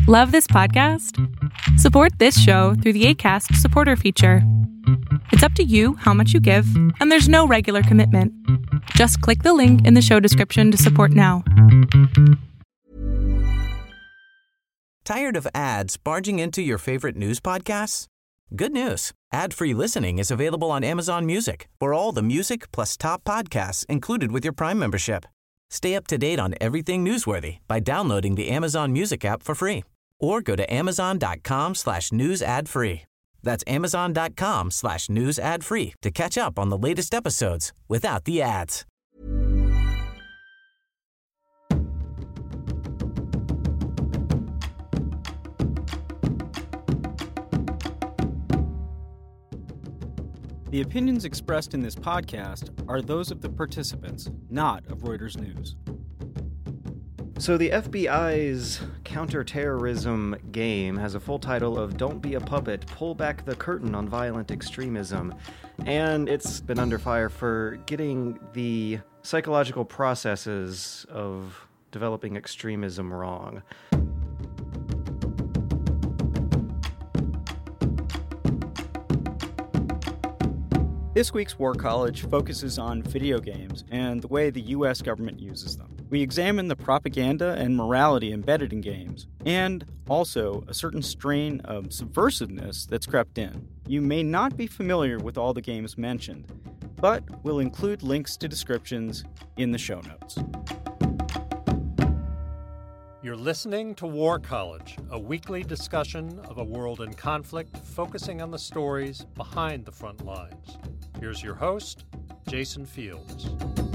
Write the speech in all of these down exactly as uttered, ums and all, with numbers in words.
Love this podcast? Support this show through the Acast supporter feature. It's up to you how much you give, and there's no regular commitment. Just click the link in the show description to support now. Tired of ads barging into your favorite news podcasts? Good news. Ad-free listening is available on Amazon Music for all the music plus top podcasts included with your Prime membership. Stay up to date on everything newsworthy by downloading the Amazon Music app for free or go to amazon.com slash news ad free. That's amazon.com slash news ad free to catch up on the latest episodes without the ads. The opinions expressed in this podcast are those of the participants, not of Reuters News. So the F B I's counterterrorism game has a full title of Don't Be a Puppet, Pull Back the Curtain on Violent Extremism. And it's been under fire for getting the psychological processes of developing extremism wrong. This week's War College focuses on video games and the way the U S government uses them. We examine the propaganda and morality embedded in games, and also a certain strain of subversiveness that's crept in. You may not be familiar with all the games mentioned, but we'll include links to descriptions in the show notes. You're listening to War College, a weekly discussion of a world in conflict focusing on the stories behind the front lines. Here's your host, Jason Fields.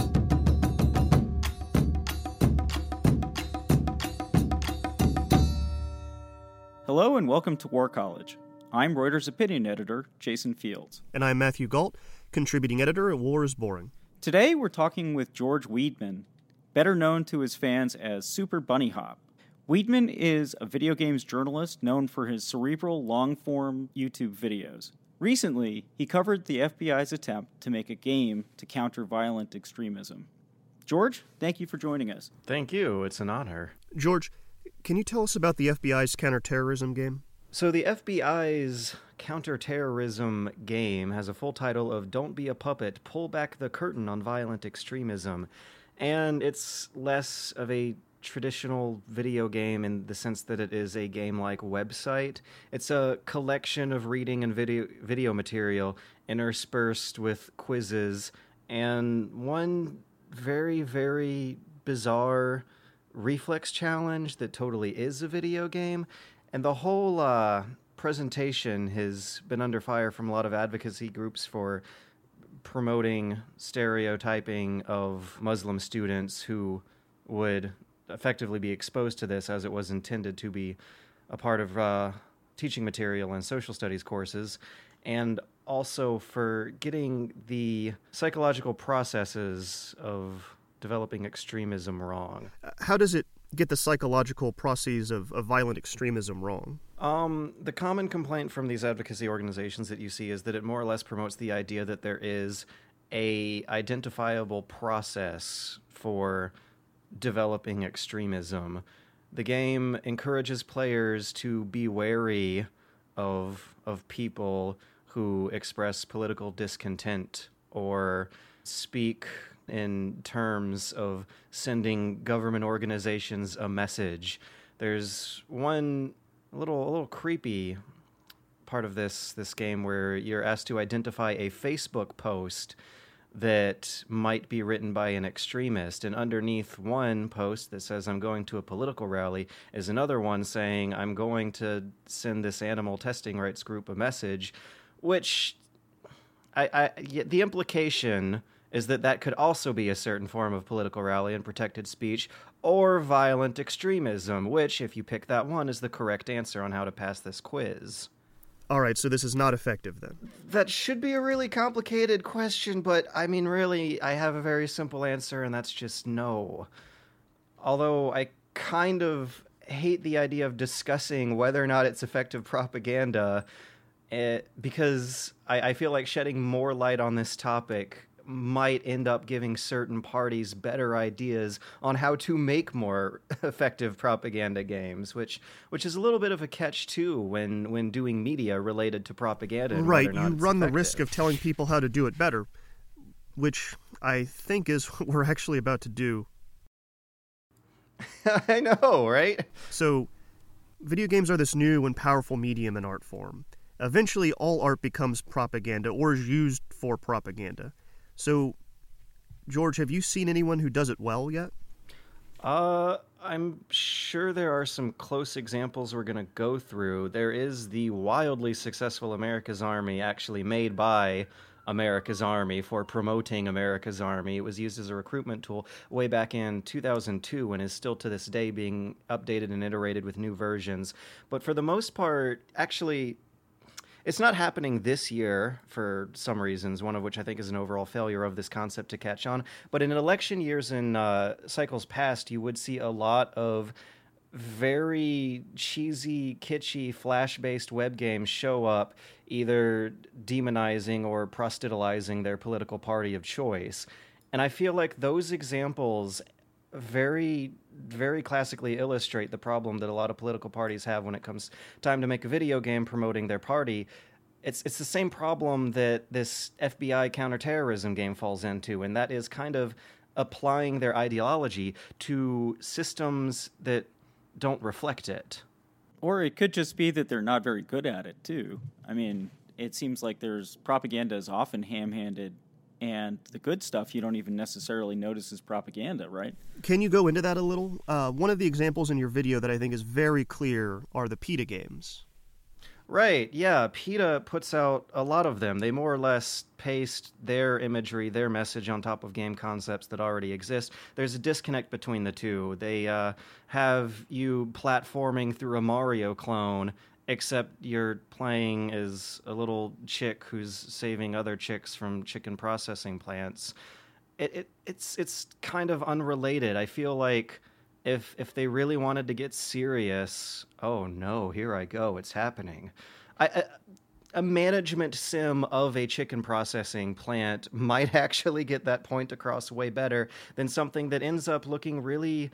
Hello and welcome to War College. I'm Reuters opinion editor, Jason Fields. And I'm Matthew Galt, contributing editor at War is Boring. Today we're talking with George Weidman, better known to his fans as Super Bunny Hop. Weidman is a video games journalist known for his cerebral, long-form YouTube videos. Recently, he covered the F B I's attempt to make a game to counter violent extremism. George, thank you for joining us. Thank you. It's an honor. George, can you tell us about the F B I's counterterrorism game? So the F B I's counterterrorism game has a full title of Don't Be a Puppet, Pull Back the Curtain on Violent Extremism. And it's less of a traditional video game in the sense that it is a game-like website. It's a collection of reading and video video material interspersed with quizzes and one very, very bizarre reflex challenge that totally is a video game. And the whole uh, presentation has been under fire from a lot of advocacy groups for promoting stereotyping of Muslim students who would effectively be exposed to this, as it was intended to be a part of uh, teaching material and social studies courses, and also for getting the psychological processes of developing extremism wrong. How does it get the psychological processes of, of violent extremism wrong? Um, the common complaint from these advocacy organizations that you see is that it more or less promotes the idea that there is a identifiable process for developing extremism. The game encourages players to be wary of of people who express political discontent or speak in terms of sending government organizations a message. There's one little a little creepy part of this this game where you're asked to identify a Facebook post that might be written by an extremist, and underneath one post that says I'm going to a political rally is another one saying I'm going to send this animal testing rights group a message, which I, I the implication is that that could also be a certain form of political rally and protected speech or violent extremism, which, if you pick that one, is the correct answer on how to pass this quiz. All right, so this is not effective then. That should be a really complicated question, but I mean, really, I have a very simple answer, and that's just no. Although I kind of hate the idea of discussing whether or not it's effective propaganda, uh, because I, I feel like shedding more light on this topic might end up giving certain parties better ideas on how to make more effective propaganda games, which which is a little bit of a catch too when when doing media related to propaganda. And right, whether or not you it's run effective. the risk of telling people how to do it better, which I think is what we're actually about to do. I know, right? So, video games are this new and powerful medium and art form. Eventually, all art becomes propaganda or is used for propaganda. So, George, have you seen anyone who does it well yet? Uh, I'm sure there are some close examples we're going to go through. There is the wildly successful America's Army, actually made by America's Army for promoting America's Army. It was used as a recruitment tool way back in two thousand two and is still to this day being updated and iterated with new versions. But for the most part, actually, it's not happening this year for some reasons, one of which I think is an overall failure of this concept to catch on. But in election years and uh, cycles past, you would see a lot of very cheesy, kitschy, flash-based web games show up, either demonizing or prostitutizing their political party of choice. And I feel like those examples very, very classically illustrate the problem that a lot of political parties have when it comes time to make a video game promoting their party. It's it's the same problem that this F B I counterterrorism game falls into, and that is kind of applying their ideology to systems that don't reflect it. Or it could just be that they're not very good at it, too. I mean, it seems like there's propaganda is often ham-handed, and the good stuff you don't even necessarily notice as propaganda, right? Can you go into that a little? Uh, one of the examples in your video that I think is very clear are the PETA games. Right, yeah. PETA puts out a lot of them. They more or less paste their imagery, their message on top of game concepts that already exist. There's a disconnect between the two. They uh, have you platforming through a Mario clone, except you're playing as a little chick who's saving other chicks from chicken processing plants. It, it it's it's kind of unrelated. I feel like if if they really wanted to get serious, oh no, here I go, it's happening. I, I, a management sim of a chicken processing plant might actually get that point across way better than something that ends up looking really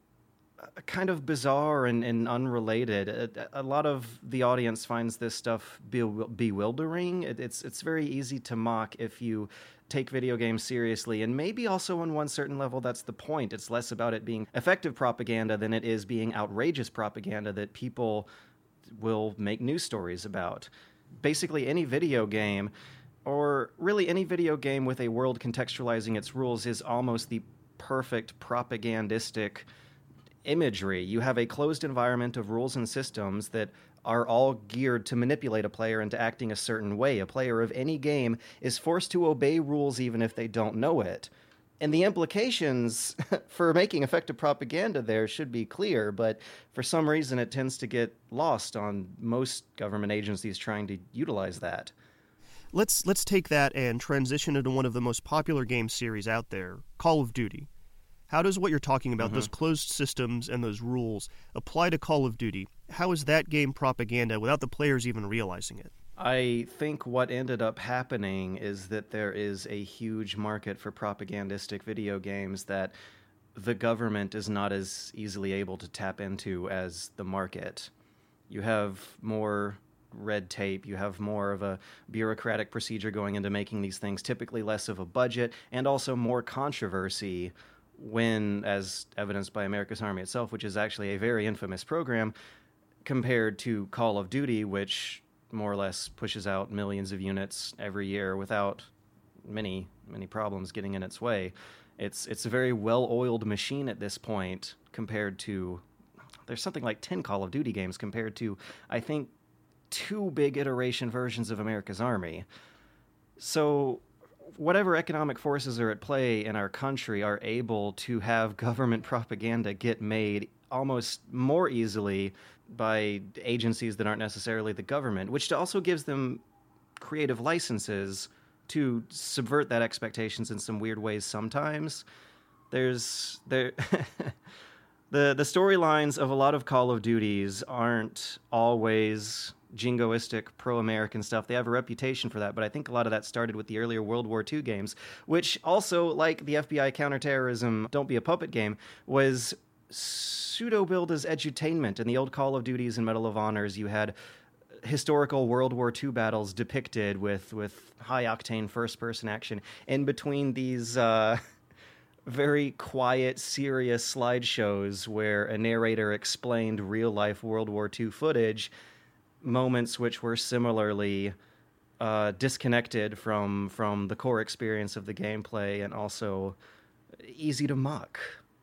kind of bizarre and, and unrelated. A, a lot of the audience finds this stuff be, bewildering. It, it's it's very easy to mock if you take video games seriously, and maybe also on one certain level that's the point. It's less about it being effective propaganda than it is being outrageous propaganda that people will make news stories about. Basically any video game, or really any video game with a world contextualizing its rules, is almost the perfect propagandistic imagery. You have a closed environment of rules and systems that are all geared to manipulate a player into acting a certain way. A player of any game is forced to obey rules even if they don't know it. And the implications for making effective propaganda there should be clear, but for some reason it tends to get lost on most government agencies trying to utilize that. Let's let's take that and transition into one of the most popular game series out there, Call of Duty. How does what you're talking about, mm-hmm. those closed systems and those rules, apply to Call of Duty? How is that game propaganda without the players even realizing it? I think what ended up happening is that there is a huge market for propagandistic video games that the government is not as easily able to tap into as the market. You have more red tape, you have more of a bureaucratic procedure going into making these things, typically less of a budget, and also more controversy when, as evidenced by America's Army itself, which is actually a very infamous program, compared to Call of Duty, which more or less pushes out millions of units every year without many, many problems getting in its way. It's it's a very well-oiled machine at this point compared to, there's something like ten Call of Duty games compared to, I think, two big iteration versions of America's Army. So whatever economic forces are at play in our country are able to have government propaganda get made almost more easily by agencies that aren't necessarily the government, which also gives them creative licenses to subvert that expectations in some weird ways sometimes. There's there The, the storylines of a lot of Call of Duties aren't always jingoistic, pro-American stuff. They have a reputation for that, but I think a lot of that started with the earlier World War Two games, which also, like the F B I counterterrorism Don't Be a Puppet game, was pseudo-billed as edutainment. In the old Call of Duties and Medal of Honors, you had historical World War Two battles depicted with, with high-octane first-person action. In between these uh, very quiet, serious slideshows where a narrator explained real-life World War Two footage, moments which were similarly uh, disconnected from from the core experience of the gameplay and also easy to mock.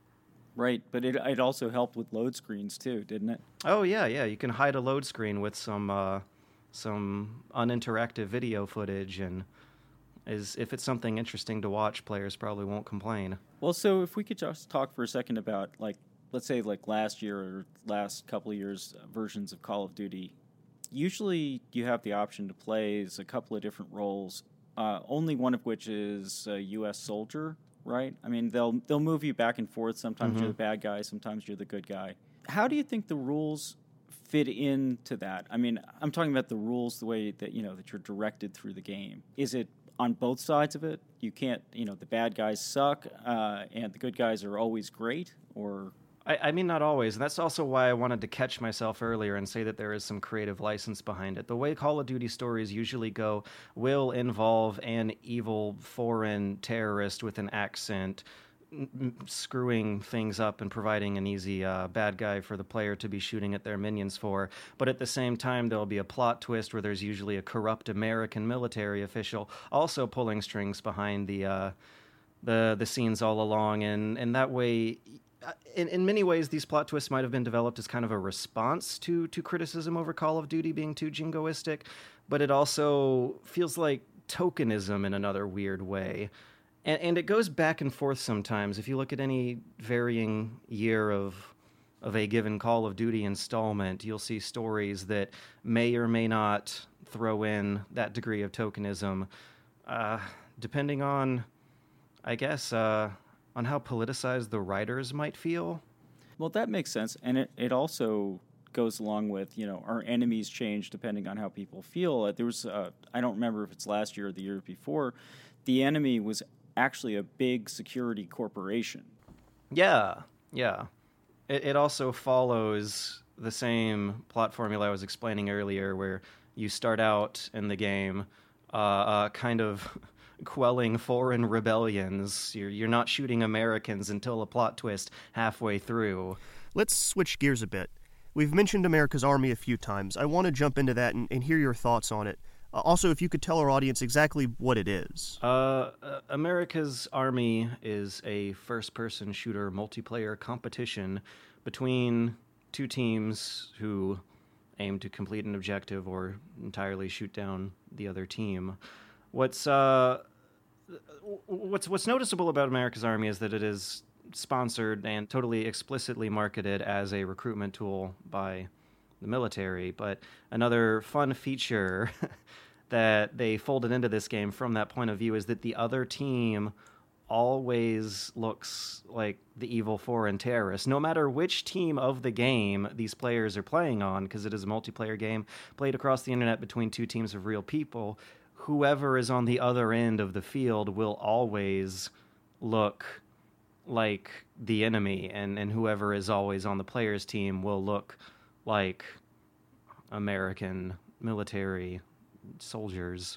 Right, but it it also helped with load screens too, didn't it? Oh yeah, yeah. You can hide a load screen with some uh, some uninteractive video footage, and is if it's something interesting to watch, players probably won't complain. Well, so if we could just talk for a second about, like, let's say like last year or last couple of years uh, versions of Call of Duty. Usually you have the option to play as a couple of different roles, uh, only one of which is a U S soldier, right? I mean, they'll they'll move you back and forth. Sometimes mm-hmm. you're the bad guy, sometimes you're the good guy. How do you think the rules fit into that? I mean, I'm talking about the rules, the way that, you know, that you're directed through the game. Is it on both sides of it? You can't, you know, the bad guys suck uh, and the good guys are always great, or... I, I mean, not always, and that's also why I wanted to catch myself earlier and say that there is some creative license behind it. The way Call of Duty stories usually go will involve an evil foreign terrorist with an accent n- screwing things up and providing an easy uh, bad guy for the player to be shooting at their minions for. But at the same time, there'll be a plot twist where there's usually a corrupt American military official also pulling strings behind the uh, the the scenes all along, and, and that way... In, in many ways, these plot twists might have been developed as kind of a response to, to criticism over Call of Duty being too jingoistic, but it also feels like tokenism in another weird way. And, and it goes back and forth sometimes. If you look at any varying year of of a given Call of Duty installment, you'll see stories that may or may not throw in that degree of tokenism, uh, depending on, I guess... Uh, on how politicized the writers might feel. Well, that makes sense, and it, it also goes along with, you know, our enemies change depending on how people feel. Uh, there was, uh, I don't remember if it's last year or the year before, the enemy was actually a big security corporation. Yeah, yeah. It, it also follows the same plot formula I was explaining earlier, where you start out in the game uh, uh, kind of... quelling foreign rebellions. You're, you're not shooting Americans until a plot twist halfway through. Let's switch gears a bit. We've mentioned America's Army a few times. I want to jump into that and, and hear your thoughts on it. Uh, also, if you could tell our audience exactly what it is. Uh, uh, America's Army is a first-person shooter multiplayer competition between two teams who aim to complete an objective or entirely shoot down the other team. What's uh, what's what's noticeable about America's Army is that it is sponsored and totally explicitly marketed as a recruitment tool by the military. But another fun feature that they folded into this game from that point of view is that the other team always looks like the evil foreign terrorist. No matter which team of the game these players are playing on, because it is a multiplayer game played across the internet between two teams of real people, whoever is on the other end of the field will always look like the enemy, and, and whoever is always on the player's team will look like American military soldiers.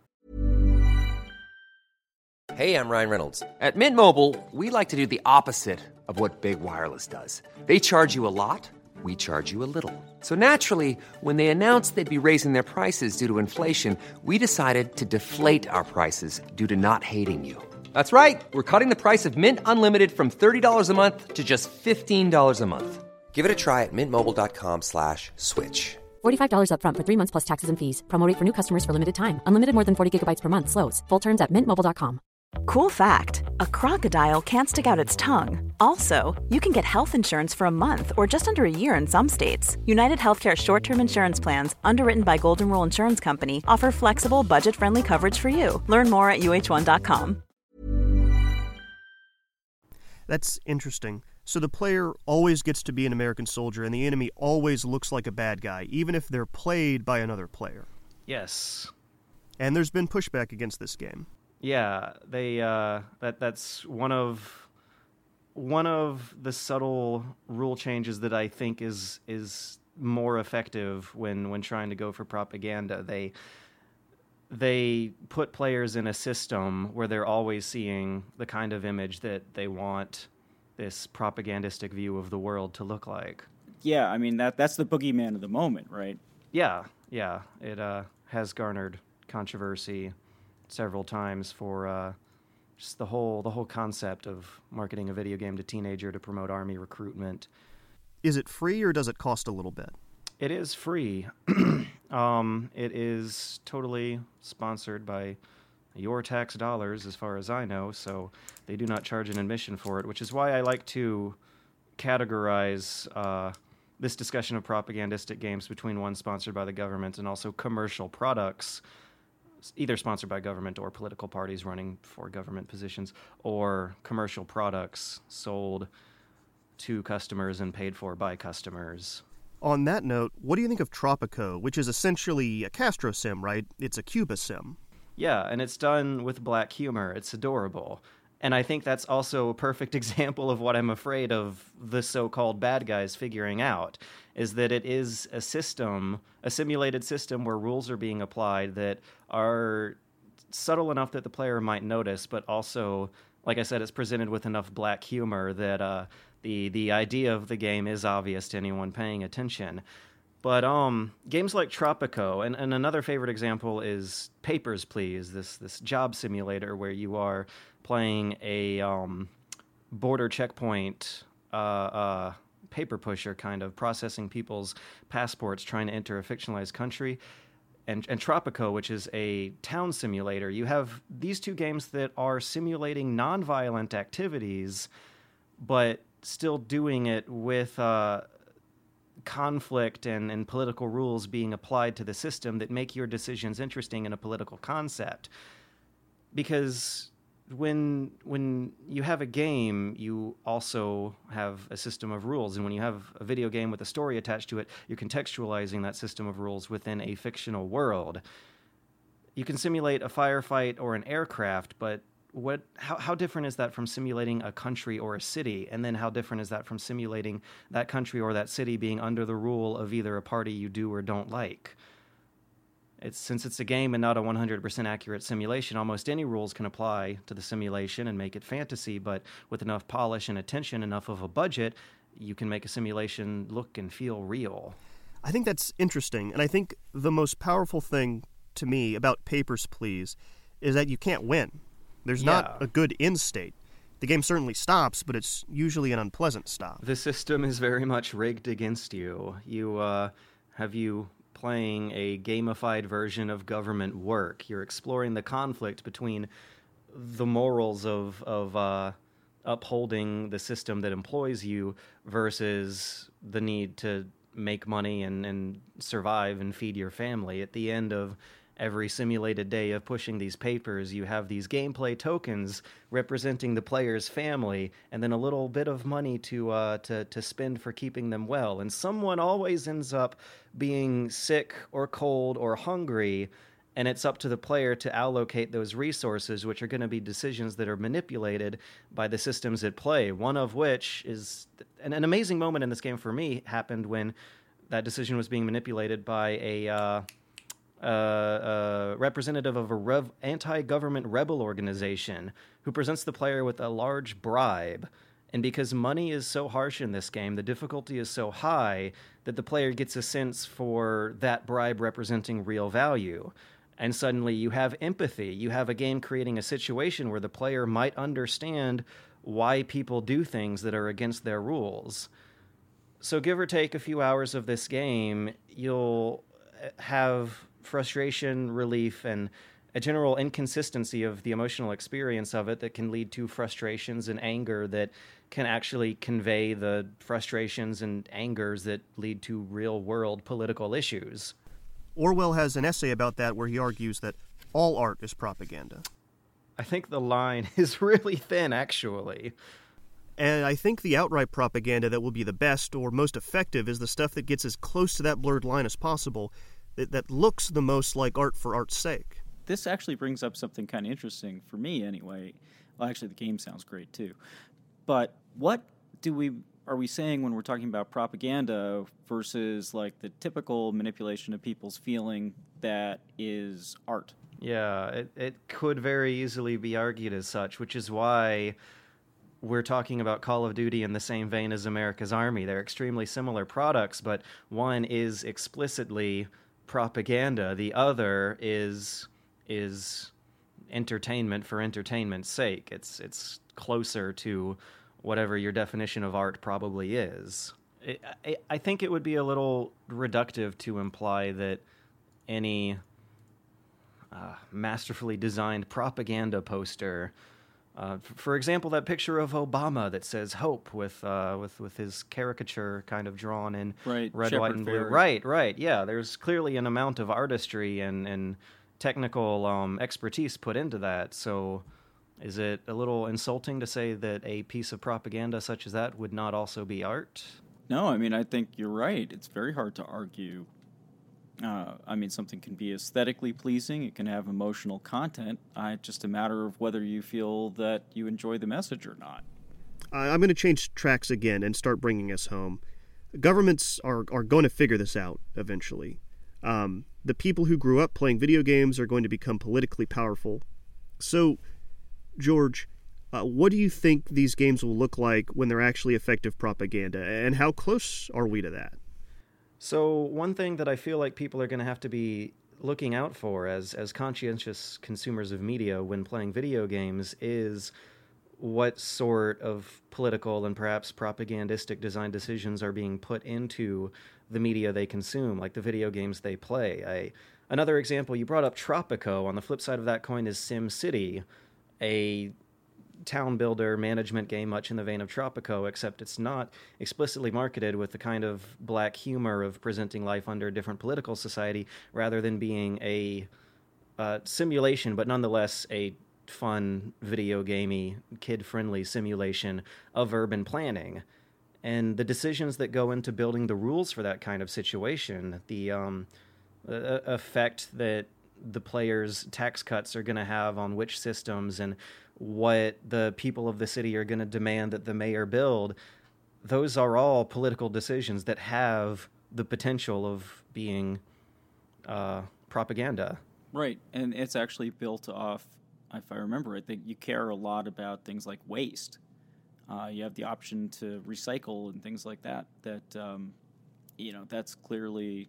Hey, I'm Ryan Reynolds. At Mint Mobile, we like to do the opposite of what Big Wireless does. They charge you a lot. We charge you a little. So naturally, when they announced they'd be raising their prices due to inflation, we decided to deflate our prices due to not hating you. That's right. We're cutting the price of Mint Unlimited from thirty dollars a month to just fifteen dollars a month. Give it a try at mintmobile.com slash switch. forty-five dollars up front for three months plus taxes and fees. Promo rate for new customers for limited time. Unlimited more than forty gigabytes per month slows. Full terms at mint mobile dot com. Cool fact, a crocodile can't stick out its tongue. Also, you can get health insurance for a month or just under a year in some states. United Healthcare short-term insurance plans, underwritten by Golden Rule Insurance Company, offer flexible, budget-friendly coverage for you. Learn more at U H one dot com. That's interesting. So the player always gets to be an American soldier, and the enemy always looks like a bad guy, even if they're played by another player. Yes. And there's been pushback against this game. Yeah, they uh, that that's one of one of the subtle rule changes that I think is is more effective when, when trying to go for propaganda. They they put players in a system where they're always seeing the kind of image that they want this propagandistic view of the world to look like. Yeah, I mean, that that's the boogeyman of the moment, right? Yeah, yeah. It uh, has garnered controversy several times for uh, just the whole the whole concept of marketing a video game to teenager to promote army recruitment. Is it free or does it cost a little bit? It is free. um, it is totally sponsored by your tax dollars, as far as I know, so they do not charge an admission for it, which is why I like to categorize uh, this discussion of propagandistic games between one sponsored by the government and also commercial products, either sponsored by government or political parties running for government positions, or commercial products sold to customers and paid for by customers. On that note, what do you think of Tropico, which is essentially a Castro sim, right? It's a Cuba sim. Yeah, and it's done with black humor. It's adorable. And I think that's also a perfect example of what I'm afraid of the so-called bad guys figuring out, is that it is a system, a simulated system where rules are being applied that are subtle enough that the player might notice, but also, like I said, it's presented with enough black humor that uh, the, the idea of the game is obvious to anyone paying attention. But um, games like Tropico, and, and another favorite example is Papers, Please, this this job simulator where you are playing a um, border checkpoint uh, uh, paper pusher, kind of processing people's passports, trying to enter a fictionalized country. And, and Tropico, which is a town simulator. You have these two games that are simulating nonviolent activities, but still doing it with Uh, conflict and, and political rules being applied to the system that make your decisions interesting in a political concept. Because when when you have a game, you also have a system of rules. And when you have a video game with a story attached to it, you're contextualizing that system of rules within a fictional world. You can simulate a firefight or an aircraft, but What? How, how different is that from simulating a country or a city? And then how different is that from simulating that country or that city being under the rule of either a party you do or don't like? It's, since it's a game and not a one hundred percent accurate simulation, almost any rules can apply to the simulation and make it fantasy, but with enough polish and attention, enough of a budget, you can make a simulation look and feel real. I think that's interesting, and I think the most powerful thing to me about Papers, Please is that you can't win. There's yeah. not a good end state. The game certainly stops, but it's usually an unpleasant stop. The system is very much rigged against you. You uh, have you playing a gamified version of government work. You're exploring the conflict between the morals of of uh, upholding the system that employs you versus the need to make money and, and survive and feed your family. At the end of every simulated day of pushing these papers, you have these gameplay tokens representing the player's family, and then a little bit of money to uh, to to spend for keeping them well. And someone always ends up being sick or cold or hungry, and it's up to the player to allocate those resources, which are going to be decisions that are manipulated by the systems at play. One of which is an, an amazing moment in this game for me happened when that decision was being manipulated by a Uh, Uh, uh, representative of a rev- anti-government rebel organization who presents the player with a large bribe. And because money is so harsh in this game, the difficulty is so high that the player gets a sense for that bribe representing real value. And suddenly you have empathy. You have a game creating a situation where the player might understand why people do things that are against their rules. So give or take a few hours of this game, you'll have frustration, relief, and a general inconsistency of the emotional experience of it that can lead to frustrations and anger that can actually convey the frustrations and angers that lead to real-world political issues. Orwell has an essay about that where he argues that all art is propaganda. I think the line is really thin, actually. And I think the outright propaganda that will be the best or most effective is the stuff that gets as close to that blurred line as possible, that, that looks the most like art for art's sake. This actually brings up something kind of interesting, for me anyway. Well, actually, the game sounds great too. But what do we are we saying when we're talking about propaganda versus like the typical manipulation of people's feeling that is art? Yeah, it, it could very easily be argued as such, which is why we're talking about Call of Duty in the same vein as America's Army. They're extremely similar products, but one is explicitly propaganda. The other is is entertainment for entertainment's sake. It's it's closer to whatever your definition of art probably is. It, I, I think it would be a little reductive to imply that any uh, masterfully designed propaganda poster, uh, f- for example, that picture of Obama that says "Hope" with uh, with with his caricature kind of drawn in right. red, Shepard white, and blue. Fairey. Right, right, yeah. There's clearly an amount of artistry and and technical um, expertise put into that. So, is it a little insulting to say that a piece of propaganda such as that would not also be art? No, I mean, I think you're right. It's very hard to argue. Uh, I mean, something can be aesthetically pleasing. It can have emotional content. Uh, it's just a matter of whether you feel that you enjoy the message or not. I'm going to change tracks again and start bringing us home. Governments are, are going to figure this out eventually. Um, the people who grew up playing video games are going to become politically powerful. So, George, uh, what do you think these games will look like when they're actually effective propaganda, and how close are we to that? So one thing that I feel like people are going to have to be looking out for as as conscientious consumers of media when playing video games is what sort of political and perhaps propagandistic design decisions are being put into the media they consume, like the video games they play. I, another example, you brought up Tropico. On the flip side of that coin is SimCity, a town builder management game much in the vein of Tropico, except it's not explicitly marketed with the kind of black humor of presenting life under a different political society, rather than being a uh, simulation, but nonetheless a fun, video gamey, kid-friendly simulation of urban planning. And the decisions that go into building the rules for that kind of situation, the um, uh, effect that the players' tax cuts are going to have on which systems and what the people of the city are going to demand that the mayor build, those are all political decisions that have the potential of being uh, propaganda. Right, and it's actually built off, if I remember, I think you care a lot about things like waste. Uh, you have the option to recycle and things like that. That, um, you know, that's clearly...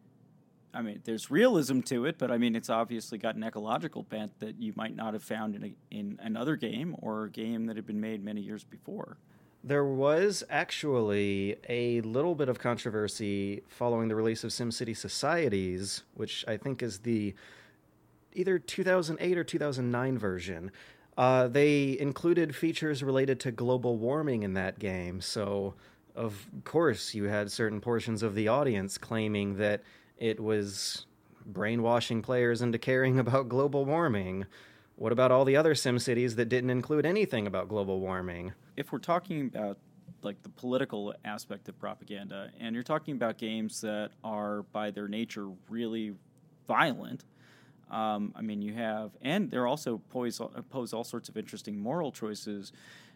I mean, there's realism to it, but I mean, it's obviously got an ecological bent that you might not have found in a, in another game or a game that had been made many years before. There was actually a little bit of controversy following the release of SimCity Societies, which I think is the either two thousand eight or two thousand nine version. Uh, they included features related to global warming in that game, so of course you had certain portions of the audience claiming that it was brainwashing players into caring about global warming. What about all the other SimCities that didn't include anything about global warming? If we're talking about like the political aspect of propaganda, and you're talking about games that are by their nature really violent, um, I mean, you have, and they're also pose, pose all sorts of interesting moral choices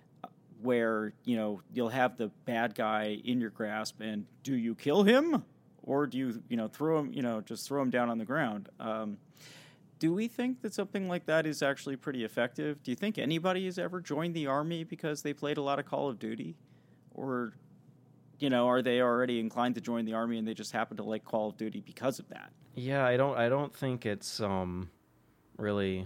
where, you know, you'll have the bad guy in your grasp, and do you kill him? Or do you, you know, throw him, you know, just throw him down on the ground? Um, do we think that something like that is actually pretty effective? Do you think anybody has ever joined the army because they played a lot of Call of Duty? Or, you know, are they already inclined to join the army and they just happen to like Call of Duty because of that? Yeah, I don't, I don't think it's um, really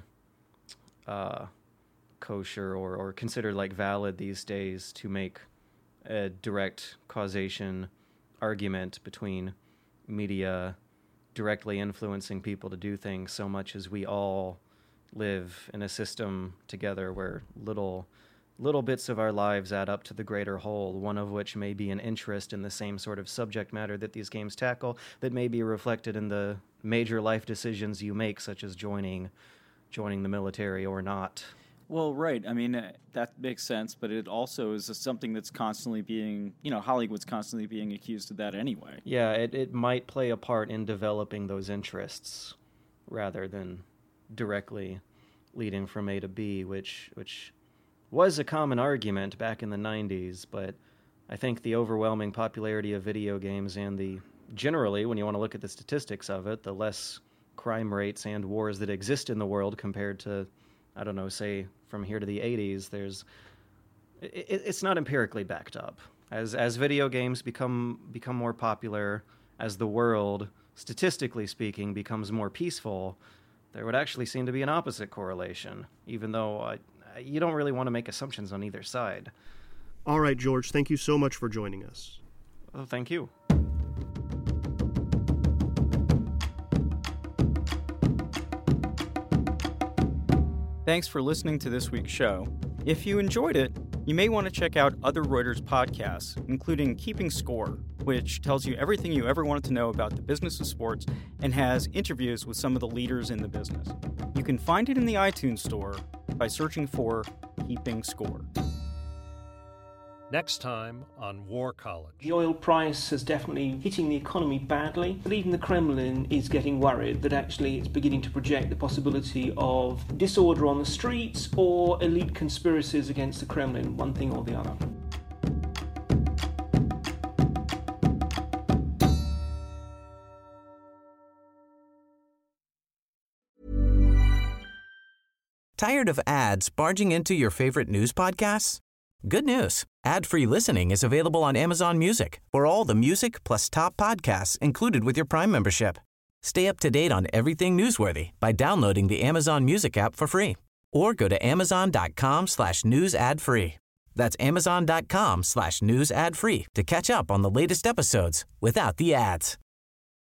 uh, kosher or, or considered like valid these days to make a direct causation argument between media directly influencing people to do things so much as we all live in a system together where little little bits of our lives add up to the greater whole, one of which may be an interest in the same sort of subject matter that these games tackle that may be reflected in the major life decisions you make, such as joining joining the military or not. Well, right. I mean, uh, that makes sense, but it also is something that's constantly being, you know, Hollywood's constantly being accused of that anyway. Yeah, it, it might play a part in developing those interests rather than directly leading from A to B, which which was a common argument back in the nineties, but I think the overwhelming popularity of video games and the, generally, when you want to look at the statistics of it, the less crime rates and wars that exist in the world compared to, I don't know, say from here to the eighties, there's it, it's not empirically backed up. As as video games become become more popular, as the world, statistically speaking, becomes more peaceful, there would actually seem to be an opposite correlation, even though I, you don't really want to make assumptions on either side. All right, George, thank you so much for joining us. Well, thank you. Thanks for listening to this week's show. If you enjoyed it, you may want to check out other Reuters podcasts, including Keeping Score, which tells you everything you ever wanted to know about the business of sports and has interviews with some of the leaders in the business. You can find it in the iTunes store by searching for Keeping Score. Next time on War College. The oil price is definitely hitting the economy badly, but even the Kremlin is getting worried that actually it's beginning to project the possibility of disorder on the streets or elite conspiracies against the Kremlin, one thing or the other. Tired of ads barging into your favorite news podcasts? Good news. Ad-free listening is available on Amazon Music for all the music plus top podcasts included with your Prime membership. Stay up to date on everything newsworthy by downloading the Amazon Music app for free or go to amazon.com slash news ad free. That's amazon.com slash news ad free to catch up on the latest episodes without the ads.